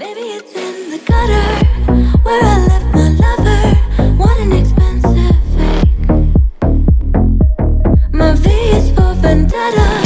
Maybe it's in the gutter where I left my lover. What an expensive fake. My V is for vendetta.